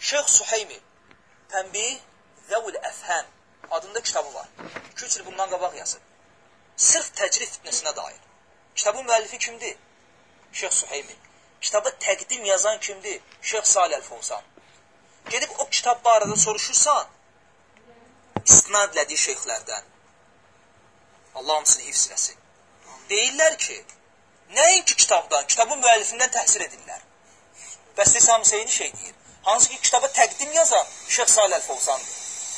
Şeyx Suheymi Tənbih Zəvul Əfhəm adında kitabı var. 2-3 il bundan qabaq yazıb. Sırf təcrid fitnesinə dair. Kitabın müəllifi kimdir? Şeyx Suheymi. Kitaba təqdim yazan kimdir? Şeyx Salih Əl-Fovzan. Gedib o kitab barədə soruşursan, istinad elədiyi şeyxlərdən. Allah hamısını hifz eləsin. Deyirlər ki, nəinki kitabdan, kitabın müəllifindən təhsir edirlər. Bəs deyirsə hamısı eyni şey deyir. Hansı ki, kitaba təqdim yazan Şeyx Salih Əl-Fovzandır.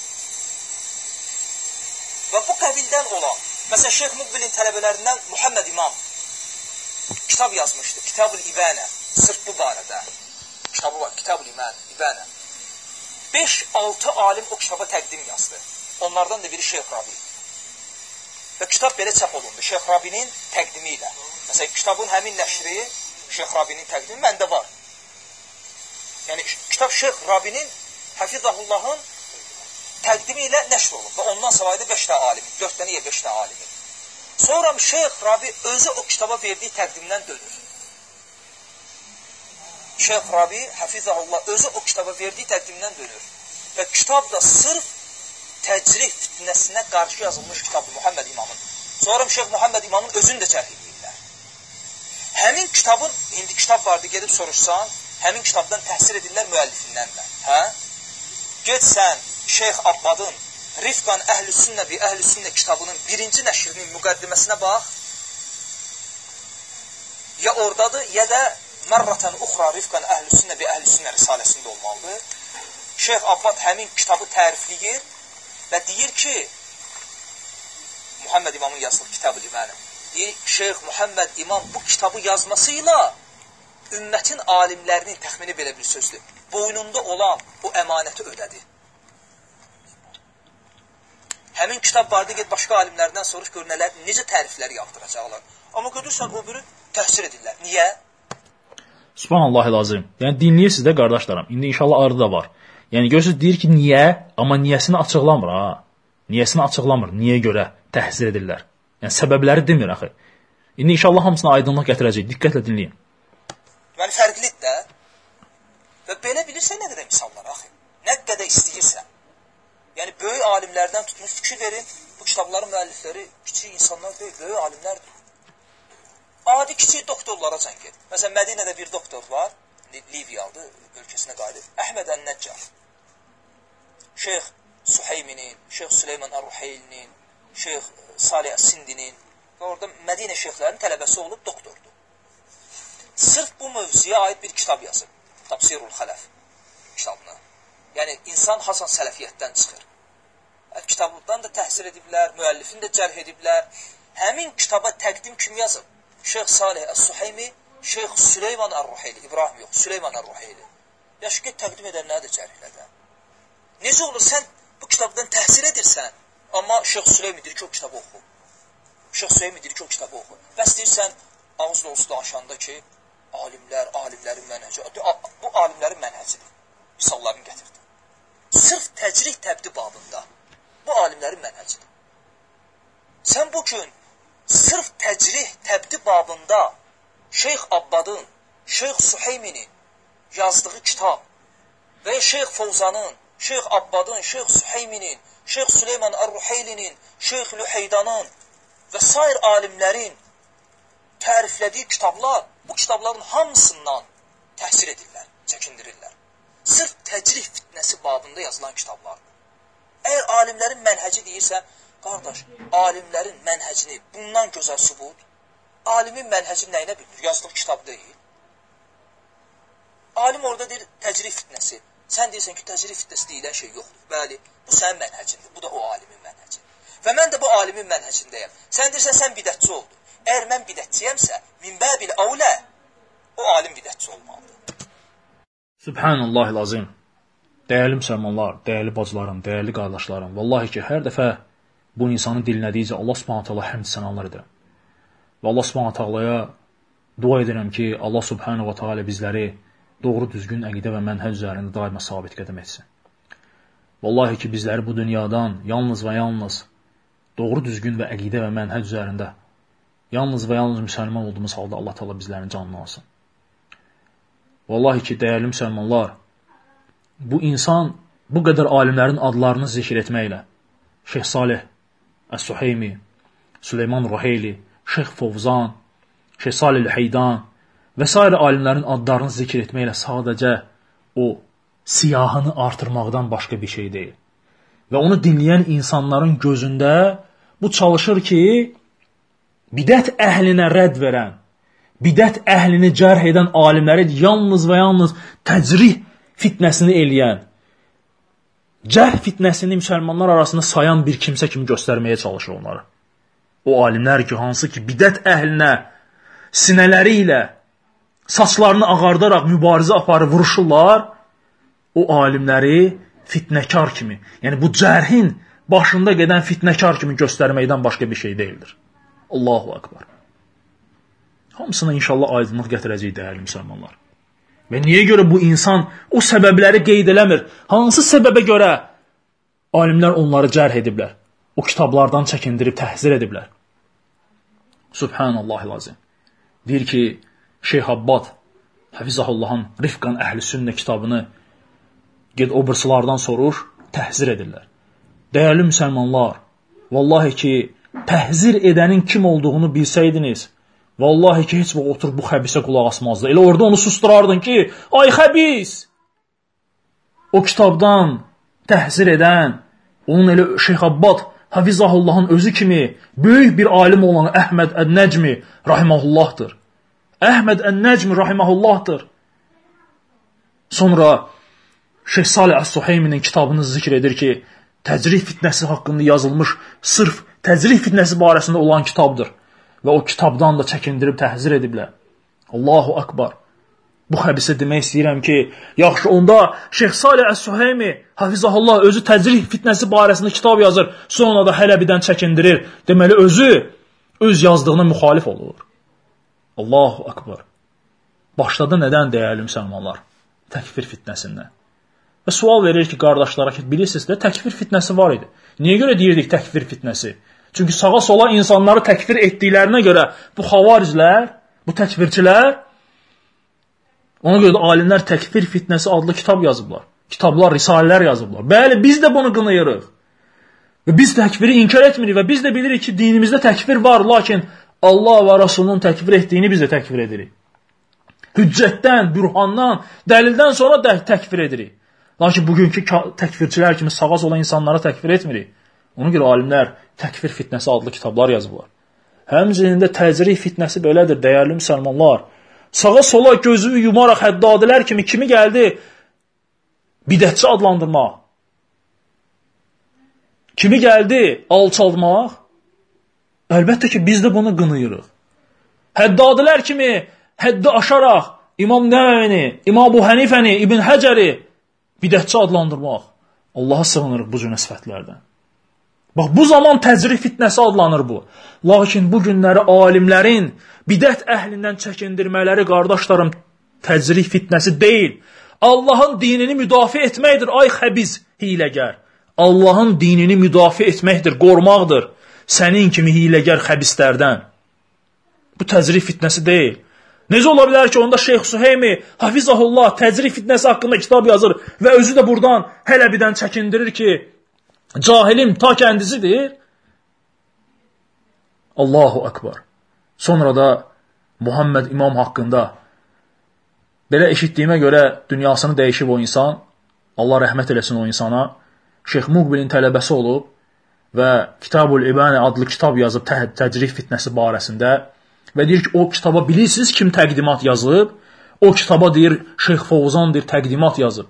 Və bu qəbildən olan, məsələn, Şeyx Muqbilin tələbələrindən Muhammed İmam kitab yazmışdı, Kitab-ül İbənə, sırf bu barədə. Kitabı var, Kitab-ül İbənə. 5-6 alim o kitaba təqdim yazdı. Onlardan da biri Şeyx Rabi. Və kitab belə çap olundu, Şeyx Rabinin təqdimi ilə. Məsələn, kitabın həmin nəşri, Şeyx Rabinin təqdimi məndə var. Yəni, kitab Şeyx Rabinin, Həfizahullahın təqdimi ilə nəşr olub. Və ondan savaydı 5 dənə alimi, 4 dənə ya 5 dənə alimi. Sonra Şeyx Rabi özü o kitaba verdiyi təqdimdən dönür. Şeyx Rabi, Həfizahullah, özü o kitaba verdiyi təqdimdən dönür. Və kitab da sırf təcrih fitnəsinə qarşı yazılmış kitabdır Muhammed İmamın. Sonra Şeyx Muhammed İmamın özünü də cərh edirlər. Həmin kitabın, indi kitab vardı, gedib soruşsan, həmin kitabdan təhsir edirlər müəllifindən də. Hə? Ged sən Şeyx Abbadın Rifqan Əhl-i-Sünnə bi Əhl-i-Sünnə kitabının 1-ci nəşrinin müqəddiməsinə bax. Ya oradadır, ya da Mərratan Uxra Rifqan Əhl-i-Sünnə bi Əhl-i-Sünnə risaləsində olmalıdır. Şeyx Abbad həmin kitabı tərifləyir və deyir ki, Muhammed İmamın yazdığı Kitab-ül İbənə, deyir, Şeyx Muhammed İmam bu kitabı yazmasıyla ümmətin alimlərinin təxmini belə bir sözdür. Boynunda olan bu əmanəti ödədi. Həmin kitab vardı, get başqa alimlərdən soruş gör nələr, necə təriflər yağdıracaqlar. Amma görürsən, o biri təhsir edirlər. Niyə? Subhanallah-ı-Azim. Yəni, dinləyirsiniz də, qardaşlarım. İndi inşallah ardı da var. Yəni, görürsünüz, deyir ki, niyə? Amma niyəsini açıqlamır, ha? Niyəsini açıqlamır, niyə görə təhsir edirlər? Yəni, səbəbləri demir, axı. İndi inşallah hamısına aydınlıq gətirəcək. Diqqətlə dinləyin. Yəni, fərqlidir də. Və belə bilirsən nə qədər misallar, axı? Nə qədər istəyirsən. Yəni, böyük alimlərdən tutmuş fikir verin, bu kitabların müəllifləri kiçik insanlar deyil, böyük alimlərdir. Adi kiçik doktorlara can get. Məsələn, Mədinədə bir doktor var, Liviyalıdır, ölkəsinə qayıdır. Əhməd Ən-Nəccar. Şeyx Suheyminin, Şeyx Süleyman Ər-Ruheylinin, Şeyx Salih Əs-Sindinin və orada Mədinə şeyxlərinin tələbəsi olub doktordur. Sırf bu mövzuya aid bir kitab yazıb. Tafsirul Xələf kitabını. Yəni, insan Hasan Sələfiyyətdən çıxır. Kitabdan da təhsir ediblər, müəllifini də cərh ediblər. Həmin kitaba təqdim kim yazıb? Şeyx Salih Əs-Suheymi, Şeyx Süleyman Ər-Ruheyli, İbrahim yox, Süleyman Ər-Ruheyli. Yaxşı ki, təqdim edənləri də cərh elədə. Necə olur, sən bu kitabdan təhsir edirsən, amma Şeyx Süleymi deyir ki, o kitabı oxu. Şeyx Süleymi deyir ki, o kitabı oxu. Bəs deyirsən, ağız dolusu danışanda ki, alimlərin mənhəci, bu alimlərin mənhəcidir. Misallarını gətirdi. Sırf təcrih təbdi babında bu alimlərin mənhəcidir. Sən bugün sırf təcrih təbdi babında Şeyx Abbadın, Şeyx Suheyminin yazdığı kitab və Şeyx Fovzanın, Şeyx Abbadın, Şeyx Suheyminin, Şeyx Süleyman Ər-Ruheylinin, Şeyx Lüheydanın və sair alimlərin təriflədiyi kitablar, bu kitabların hamısından təhsir edirlər, çəkindirirlər. Sırf təcrih fitnəsi babında yazılan kitablar. Əgər alimlərin mənhəci deyirsə, qardaş, alimlərin mənhəcini bundan gözəl sübut, alimin mənhəci nəyinə bilir? Yazdığı kitab deyil. Alim orada deyir təcrih fitnəsi. Sən deyirsən ki, təcrih fitnəsi deyilən şey yoxdur. Bəli, bu sənin mənhəcindir, bu da o alimin mənhəci. Və mən də bu alimin mənhəcindəyəm. Sən deyirsən, sən bidətçi oldun. Əgər mən bidətçiyəmsə, min bəbil əvlə, o alim bidətçi olmalıdır. Subhanallah-ı-Azim. Dəyərli müsəlmanlar, dəyərli bacılarım, dəyərli qardaşlarım, vallahi ki, hər dəfə bu insanı dinlədikcə Allah Subhanahu taala həmd sənalar edirəm. Və Allah Subhanahu taalaya dua edirəm ki, Allah Subhanahu taala bizləri doğru düzgün əqidə və mənhəc üzərində daima sabit qədəm etsin. Vallahi ki, bizləri bu dünyadan yalnız və yalnız doğru düzgün və əqidə və mənhəc üzərində yalnız və yalnız müsəlman olduğumuz halda Allah taala bizlərin canını alsın. Vallahi ki, dəyərli müsəlmanlar, bu insan bu qədər alimlərin adlarını zikr etməklə, Şeyx Salih Əs-Suheymi, Süleyman Ruheyli, Şeyx Fovzan, Şeyx Salih Heydan və s. alimlərin adlarını zikr etməklə sadəcə o siyahını artırmaqdan başqa bir şey deyil. Və onu dinləyən insanların gözündə bu çalışır ki, bidət əhlinə rədd verən, bidət əhlini cərh edən alimləri yalnız və yalnız təcrih fitnəsini eləyən, cərh fitnəsini müsəlmanlar arasında sayan bir kimsə kimi göstərməyə çalışır onları. O alimlər ki, hansı ki, bidət əhlinə sinələri ilə saçlarını ağardaraq mübarizə aparıb vuruşurlar, o alimləri fitnəkar kimi, yəni bu cərhin başında gedən fitnəkar kimi göstərməkdən başqa bir şey deyildir. Allahu Akbar. Hamısına inşallah aydınlıq gətirəcək dəyərli müsəlmanlar. Və niyə görə bu insan o səbəbləri qeyd eləmir? Hansı səbəbə görə alimlər onları cərh ediblər? O kitablardan çəkindirib, təhzir ediblər. Subhanallahil azim. Deyir ki, Şeyx Abbad, Həfizahullahın Rifqan Əhl-i Sünnə kitabını ged o birsılardan sorur, təhzir edirlər. Dəyərli müsəlmanlar, vallahi ki, təhzir edənin kim olduğunu bilsəydiniz, vallahi ki, heç vaxt oturub bu xəbisə qulaq asmazdı. Elə orada onu susturardın ki, ay xəbis! O kitabdan təhzir edən, onun elə Şeyx Abbad, Həfizahullahın özü kimi böyük bir alim olan Əhməd Ən-Nəcmi rahiməhullahdır. Əhməd Ən-Nəcmi rahiməhullahdır. Sonra Şeyx Salih Əs-Suheyminin kitabını zikr edir ki, təcrih fitnəsi haqqında yazılmış sırf təcrih fitnəsi barəsində olan kitabdır. Və o kitabdan da çəkindirib təhzir ediblər. Allahu Akbar. Bu xəbisə demək istəyirəm ki, yaxşı onda Şeyx Salih Əs-Suheymi, Hafizahullah özü təcrih fitnəsi barəsində kitab yazır, sonra da Hələbidən çəkindirir. Deməli özü öz yazdığına müxalif olur. Allahu Akbar. Başladı nədən dəyərli müsəlmanlar? Təkfir fitnəsindən. Və sual verir ki, qardaşlara ki, bilirsiniz də təkfir fitnəsi var idi. Niyə görə deyirdik təkfir fitnəsi? Çünki sağa sola insanları təkfir etdiklərinə görə bu xavariclər, bu təkfirçilər, ona görə də alimlər təkfir fitnəsi adlı kitab yazıblar. Kitablar, risalələr yazıblar. Bəli, biz də bunu qınayırıq. Və biz təkfiri inkar etmirik və biz də bilirik ki, dinimizdə təkfir var, lakin Allah və Rasulunun təkfir etdiyini biz də təkfir edirik. Hüccətdən, bürhandan, dəlildən sonra təkfir edirik. Lakin bugünkü təkfirçilər kimi sağa sola insanlara təkfir etmirik. Ona görə alimlər təkfir fitnəsi adlı kitablar yazıblar. Həmçinin də təcrih fitnəsi belədir, dəyərli müsəlmanlar. Sağa sola gözü yumaraq həddadilər kimi kimi gəldi bidətçi adlandırmaq. Kimi gəldi alçaltmaq. Əlbəttə ki, biz də bunu qınayırıq. Həddadilər kimi həddi aşaraq İmam Nəvəvini, İmam Əbu Hənifəni, İbn Həcəri bidətçi adlandırmaq. Allaha sığınırıq bu cür sifətlərdən. Bax, bu zaman təcrih fitnəsi adlanır bu. Lakin bu günləri alimlərin bidət əhlindən çəkindirmələri, qardaşlarım, təcrih fitnəsi deyil. Allahın dinini müdafiə etməkdir, ay xəbiz, hiləgər. Allahın dinini müdafiə etməkdir, qormaqdır. Sənin kimi hiləgər xəbislərdən. Bu təcrih fitnəsi deyil. Necə ola bilər ki, onda Şeyx Suheymi, Hafizahullah, təcrih fitnəsi haqqında kitab yazır və özü də buradan Hələbidən çəkindirir ki, cahilim ta kəndisidir. Allahu Akbar. Sonra da Muhammed İmam haqqında belə eşitdiyimə görə dünyasını dəyişib o insan, Allah rəhmət eləsin o insana, Şeyx Muqbilin tələbəsi olub və Kitabul-İbani adlı kitab yazıb təcrih fitnəsi barəsində və deyir ki, o kitaba bilirsiniz kim təqdimat yazıb? O kitaba deyir, Şeyx Fovzan deyir, təqdimat yazıb.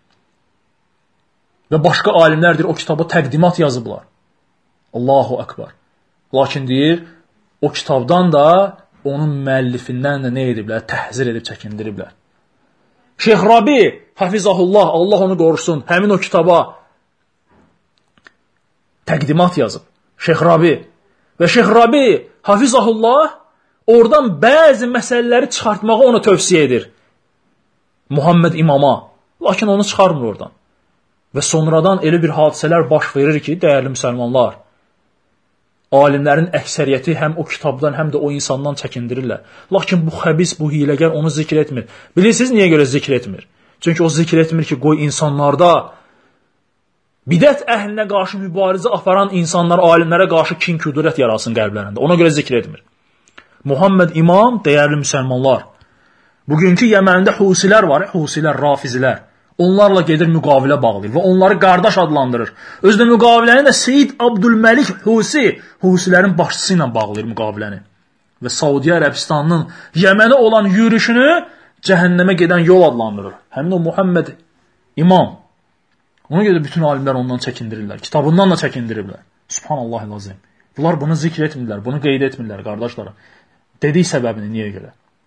Və başqa alimlər deyir, o kitaba təqdimat yazıblar. Allahu Akbar. Lakin deyir, o kitabdan da onun müəllifindən də nə ediblər? Təhzir edib çəkindiriblər. Şeyx Rabi, Hafizahullah, Allah onu qorusun, həmin o kitaba təqdimat yazıb. Şeyx Rabi. Və Şeyx Rabi, Hafizahullah, oradan bəzi məsələləri çıxartmağı ona tövsiyə edir. Muhammed İmama. Lakin onu çıxarmır oradan. Və sonradan elə bir hadisələr baş verir ki, dəyərli müsəlmanlar, alimlərin əksəriyyəti həm o kitabdan, həm də o insandan çəkindirirlər. Lakin bu xəbis, bu hiləgər onu zikr etmir. Bilirsiniz niyə görə zikr etmir? Çünki o zikr etmir ki, qoy insanlarda bidət əhlinə qarşı mübarizə aparan insanlar, alimlərə qarşı kin-küdurət yarasın qəlblərində. Ona görə zikr etmir. Muhammed İmam, dəyərli müsəlmanlar, bugünkü Yəməndə Husilər var, Husilər, Rafizilər. Onlarla gedir müqavilə bağlayır və onları qardaş adlandırır. Özdə müqaviləni də Seyyid Abdülməlik Husi, Husilərin başçısı ilə bağlayır müqaviləni. Və Saudiya Ərəbistanının Yəmənə olan yürüşünü cəhənnəmə gedən yol adlandırır. Həmin o Muhammed İmam. Ona görə bütün alimlər ondan çəkindirirlər. Kitabından da çəkindirirlər. Subhanallahil-azim. Bunlar bunu zikr etmirlər, bunu qeyd etmirlər, qardaşlarım. Dediyi səbəbini niyə görə?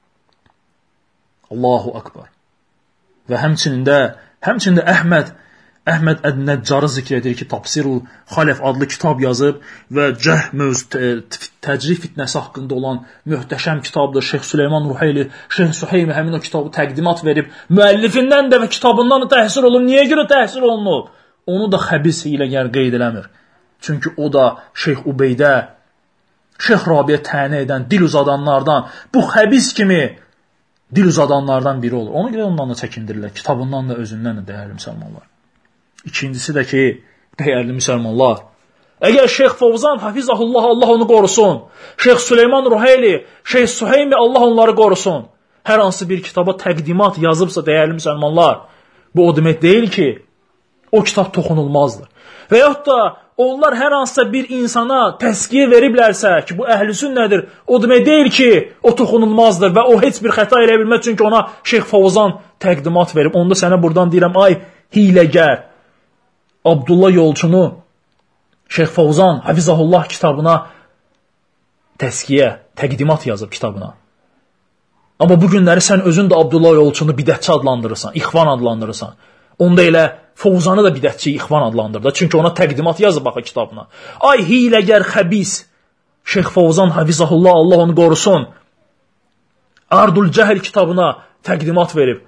Allahu Akbar. Və həmçində Əhməd Əd-Nəccarı zikr edir ki, Tafsirul Xalef adlı kitab yazıb və cəh təcrid fitnəsi haqqında olan möhtəşəm kitabdır. Şeyx Süleyman Ruheyli, Şeyx Suheymi həmin o kitabı təqdimat verib. Müəllifindən də və kitabından da təhsir olunub. Niyə görə təhsir olunub? Onu da xəbis hiləgər qeyd eləmir. Çünki o da Şeyx Ubeydə, Şeyx Rabiyə təni edən, dil uzadanlardan, bu xəbis kimi dil uzadanlardan biri olur. Ona görə ondan da çəkindirirlər. Kitabından da, özündən də, dəyərli müsəlmanlar. İkincisi də ki, dəyərli müsəlmanlar, əgər Şeyx Fovzan, Hafizahullah, Allah onu qorusun, Şeyx Süleyman Ruheyli, Şeyx Suheymi, Allah onları qorusun, hər hansı bir kitaba təqdimat yazıbsa, dəyərli müsəlmanlar, bu o demək deyil ki, o kitab toxunulmazdır. Və yaxud da onlar hər hansısa bir insana təskiyə veriblərsə ki, bu əhl-i sünnədir, o demək deyil ki, o toxunulmazdır və o heç bir xəta elə bilməz, çünki ona Şeyx Fovzan təqdimat verib. Onda sənə buradan deyirəm, ay hiləgər, Abdullah Yolçunu Şeyx Fovzan Hafizahullah kitabına təskiyə, təqdimat yazıb kitabına. Amma bu günləri sən özün də Abdullah Yolçunu bidətçi adlandırırsan, ixvan adlandırırsan. Onda elə Fovzanı da bidətçi, ixvan adlandırır. Çünki ona təqdimat yazıb baxı kitabına. Ay hiləgər xəbis Şeyx Fovzan Hafizahullah, Allah onu qorusun, Ardul Cəhl kitabına təqdimat verib.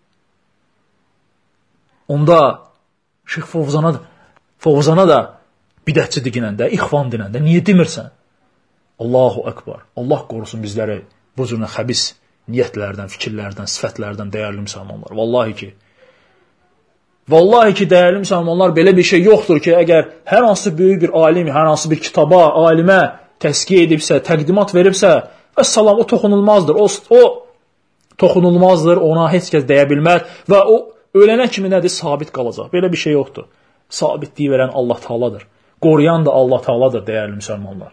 Onda Şeyx Fovzana da bidətçi diginəndə, ixvan dinəndə niyə demirsən? Allahu Akbar. Allah qorusun bizləri bu cürünə xəbis niyyətlərdən, fikirlərdən, sifətlərdən, dəyərli müsəlmanlar. Vallahi ki, dəyərli müsəlmanlar, belə bir şey yoxdur ki, əgər hər hansı böyük bir alim, hər hansı bir kitaba, alimə təskiyə edibsə, təqdimat veribsə, vəssalam, o toxunulmazdır. O toxunulmazdır, ona heç kəs dəyə bilməz və o ölənə kimi nədir? Sabit qalacaq. Belə bir şey yoxdur. Sabitliyi verən Allah Taaladır. Qoruyan da Allah Taaladır, dəyərli müsəlmanlar.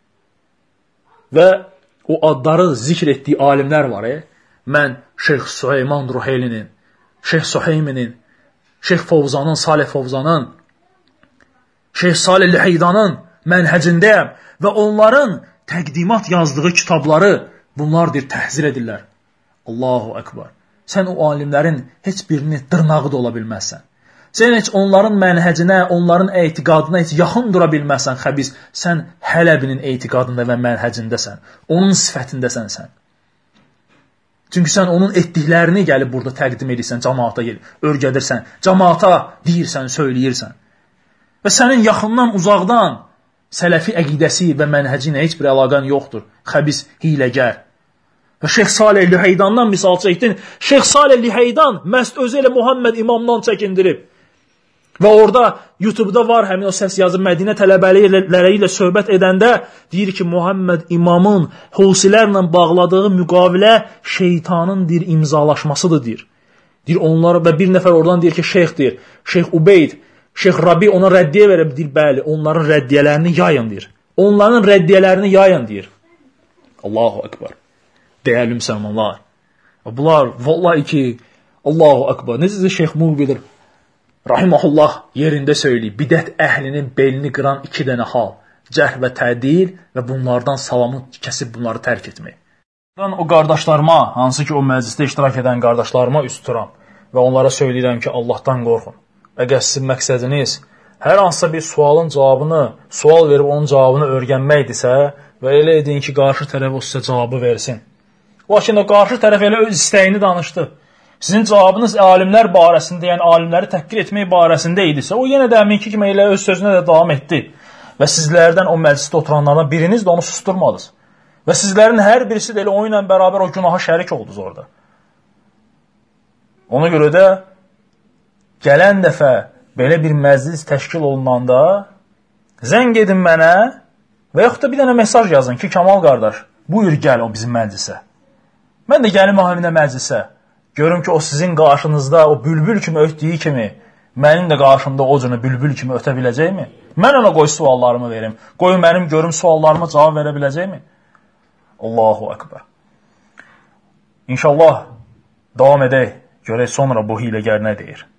Və o adları zikr etdiyi alimlər var. Mən Şeyx Süleyman Ruheylinin, Şeyx Suheyminin, Şeyx Fovzanın, Salih Fovzanın, Şeyx Salih Liheydanın mənhəcindəyəm və onların təqdimat yazdığı kitabları bunlardır, təhzir edirlər. Allahu Ekber. Sən o alimlərin heç birini dırnağı da ola bilməzsən. Sən heç onların mənhəcinə, onların etiqadına heç yaxın dura bilməzsən, xəbis. Sən Hələbinin etiqadında və mənhəcindəsən. Onun sifətindəsən sən. Çünki sən onun etdiklərini gəlib burada təqdim edirsən, cəmaata örgədirsən, cəmaata deyirsən, söyləyirsən. Və sənin yaxından, uzaqdan sələfi əqidəsi və mənhəci ilə heç bir əlaqən yoxdur. Xəbis, hiləgər. Və Şeyx Salih Liheydandan misal çəkdin. Şeyx Salih Liheydan məhz özü ilə Muhammed İmamdan çəkindirib. Və orada YouTube'da var həmin o səs yazıb Mədinə tələbələri ilə söhbət edəndə deyir ki, Muhammed İmamın Husilərlə bağladığı müqavilə şeytanın bir imzalaşmasıdır deyir. Deyir onlar və bir nəfər oradan deyir ki, şeyx deyir. Şeyx Ubeyd, Şeyx Rabi ona rəddiyə verib deyir, bəli, onların rəddiyələrini yayın deyir. Onların rəddiyələrini yayın deyir. Allahu Ekber. Dəyərli müsəlmanlar. Bunlar vallahi ki, Allahu Ekber. Necə Şeyx Mubidir rahimehullah yerində söyləyib, bidət əhlinin belini qıran iki dənə hal, cərh və tədil və bunlardan salamı kəsib bunları tərk etmək. O qardaşlarıma, hansı ki o məclisdə iştirak edən qardaşlarıma üst tuturam və onlara söyləyirəm ki, Allahdan qorxun. Əgər sizin məqsədiniz hər hansısa bir sualın cavabını, sual verib onun cavabını öyrənməkdirsə və elə edin ki, qarşı tərəf o sizə cavabı versin. Lakin o qarşı tərəf elə öz istəyini danışdı. Sizin cavabınız alimlər barəsində, yəni alimləri təhqir etmək barəsində idisə, o yenə də əminki kimi elə öz sözünə də davam etdi. Və sizlərdən o məclisdə oturanlardan biriniz də onu susturmadınız. Və sizlərin hər birisi də elə o ilə bərabər o günaha şərik oldunuz orada. Ona görə də gələn dəfə belə bir məclis təşkil olunanda zəng edin mənə və yaxud da bir dənə mesaj yazın ki, Kamal qardaş, buyur gəl o bizim məclisə. Mən də gəlim o həminə məclisə. Görüm ki, o sizin qarşınızda o bülbül kimi ötdüyü kimi mənim də qarşımda o cürə bülbül kimi ötə biləcəkmi? Mən ona qoy suallarımı verim. Qoy mənim görüm suallarıma cavab verə biləcəkmi? Allahu Ekber. İnşallah davam edək. Görək sonra bu hiləgər nə deyir.